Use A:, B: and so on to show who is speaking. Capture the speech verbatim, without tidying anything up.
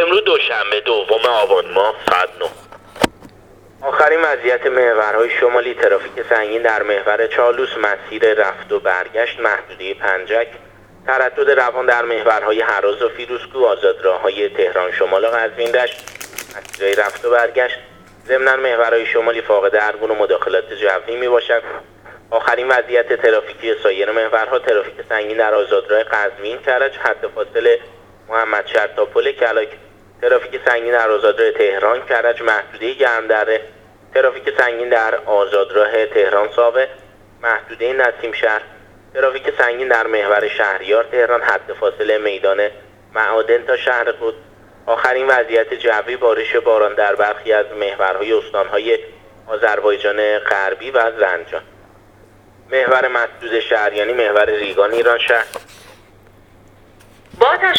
A: امروز دوشنبه دوم آبان ماه ساعت نه.
B: آخرین وضعیت محورهای شمالی: ترافیک سنگین در محور چالوس، مسیر رفت و برگشت محدوده پنجک، تردد روان در محورهای هراز و فیروزکوه، آزادراه‌های تهران شمال و قزوین دشت، مسیرهای رفت و برگشت. ضمناً محورهای شمالی فاقد ارگون و مداخلات جوی می باشد. آخرین وضعیت ترافیکی سایر محورها: ترافیک سنگین در آزادراه قزوین کرج، حد فاصله محمد شهر تا پل کلاک، ترافیک سنگین در آزادراه تهران کرج، محدوده گرمدره، ترافیک سنگین در آزادراه تهران ساوه، محدوده نسیم شهر، ترافیک سنگین در محور شهریار تهران، حد فاصله میدان معادن تا شهر قدس. آخرین وضعیت جوی: بارش باران در برخی از محورهای استانهای آذربایجان غربی و زنجان. محور مسدود شهریانی: محور ریگان ایران شهر.
C: با